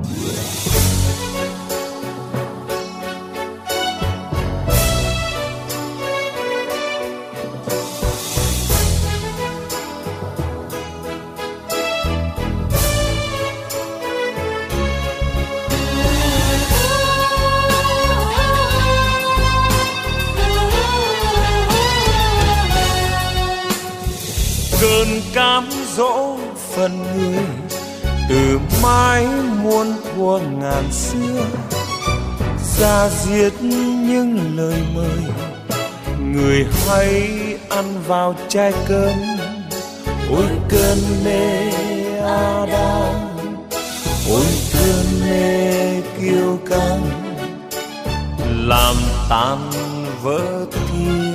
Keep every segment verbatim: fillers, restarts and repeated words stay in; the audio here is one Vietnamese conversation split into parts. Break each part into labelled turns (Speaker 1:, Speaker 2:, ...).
Speaker 1: Cơn cám dỗ phần người từ mái muôn thuở ngàn xưa, ra diết những lời mời người hãy ăn vào chai cơm. Ôi cơn mê Adam, ôi cơn mê kiêu căng, làm tan vỡ thiên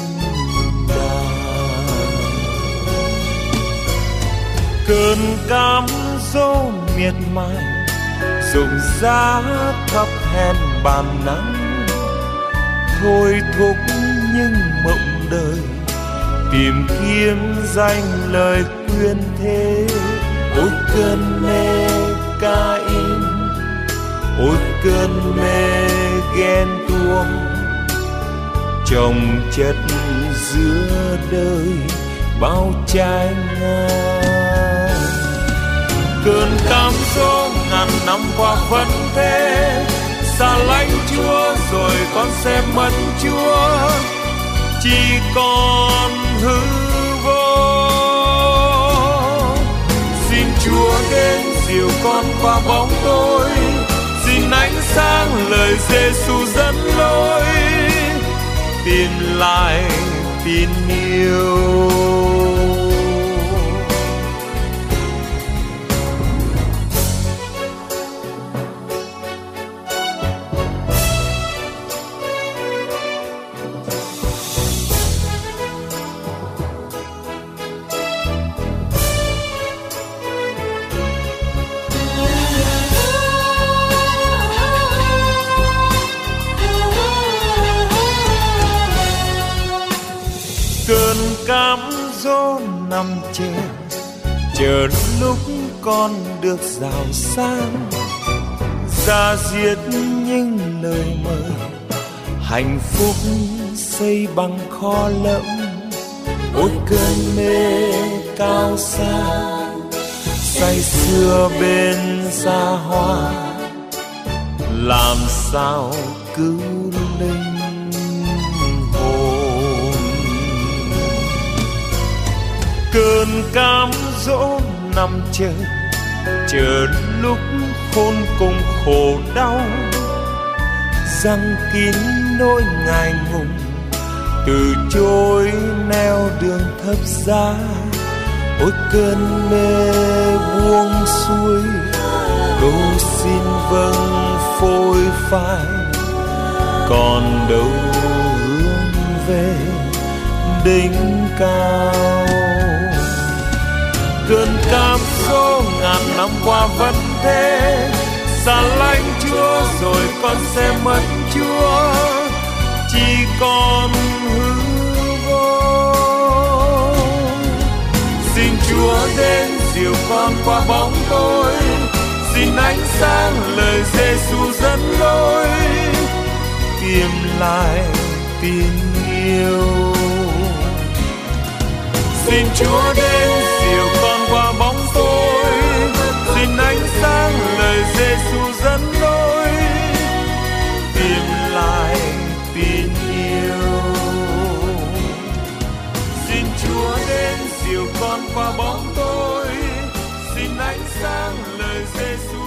Speaker 1: cơn cám dỗ miệt mài rụng giá khắp hèn bàn nắng, thôi thúc những mộng đời tìm kiếm danh lời quyên thế. Ôi cơn mê Cain, ôi cơn mê ghen tuông, chồng chất giữa đời bao trái ngang. Cơn cám dỗ ngàn năm qua vẫn thế, xa lánh Chúa rồi con sẽ mất Chúa, chỉ còn hư vô. Xin Chúa đến dìu con qua bóng tối, xin ánh sáng lời Giêsu dẫn lối, tìm lại tin yêu. Cơn cám dỗ nằm chờ, chờ lúc con được giàu sang, ra diết những lời mời hạnh phúc xây bằng kho lẫm. Ôi cơn mê cao xa, say sưa bên xa hoa, làm sao cứu linh cơn cám dỗ nằm chờ, chờ lúc khôn cùng khổ đau, răng kín nỗi ngại ngùng, từ chối neo đường thấp giá. Ôi cơn mê buông xuôi, cầu xin vâng phôi phai, còn đâu hướng về đỉnh cao. Cơn cám dỗ ngàn năm qua vẫn thế, xa lánh Chúa rồi con sẽ mất Chúa, chỉ còn hư vô. Xin Chúa đến dìu con qua bóng tối, xin ánh sáng lời Giêsu dẫn lối, tìm lại tin yêu. Xin Chúa đến dìu con qua bóng tối, xin ánh sáng lời Giêsu dẫn lối, tìm lại tin yêu. Xin Chúa đến dìu con qua bóng tối, xin ánh sáng lời Giêsu